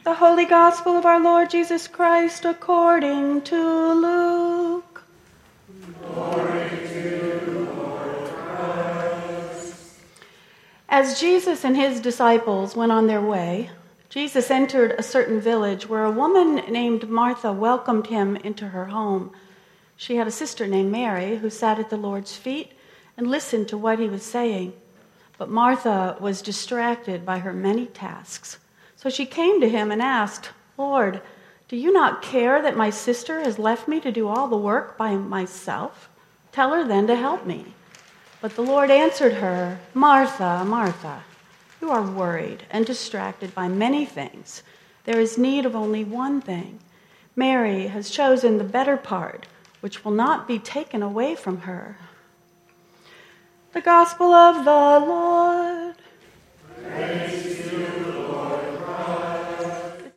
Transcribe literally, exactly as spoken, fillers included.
The Holy Gospel of our Lord Jesus Christ according to Luke. Glory to you, Lord Christ. As Jesus and his disciples went on their way, Jesus entered a certain village where a woman named Martha welcomed him into her home. She had a sister named Mary who sat at the Lord's feet and listened to what he was saying. But Martha was distracted by her many tasks. So she came to him and asked, "Lord, do you not care that my sister has left me to do all the work by myself? Tell her then to help me." But the Lord answered her, "Martha, Martha, you are worried and distracted by many things. There is need of only one thing. Mary has chosen the better part, which will not be taken away from her." The Gospel of the Lord. Praise